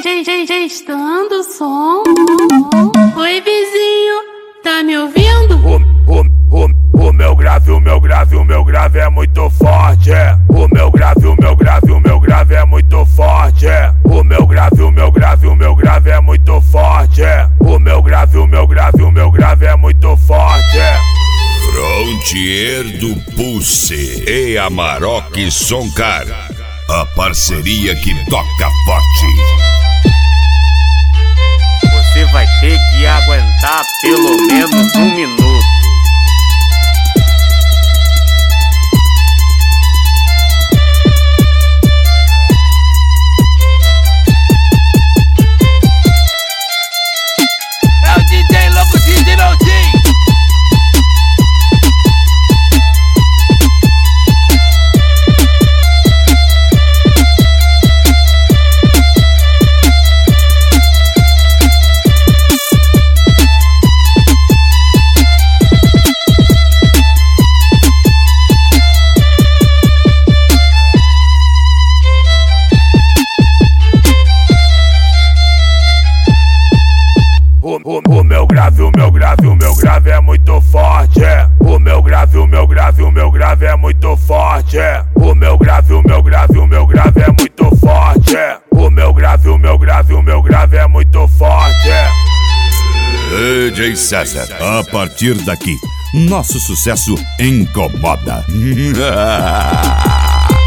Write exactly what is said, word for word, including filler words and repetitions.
Testando o som. Oi, vizinho, tá me ouvindo? O, o, o, o meu grave, o meu grave, o meu grave é muito forte. O meu grave, o meu grave, o meu grave é muito forte. O meu grave, o meu grave, o meu grave é muito forte. O meu grave, o meu grave, o meu grave é muito forte. Frontier do Pulse e Amarok Soncar, a parceria que toca forte. Você vai ter que aguentar pelo menos um minuto. É o D J louco de Dinaldinho. O, o meu grave, o meu grave, o meu grave é muito forte. O meu grave, o meu grave, o meu grave é muito forte. O meu grave, o meu grave, o meu grave é muito forte. O meu grave, o meu grave, o meu grave é muito forte. D J César, a partir daqui, nosso sucesso incomoda.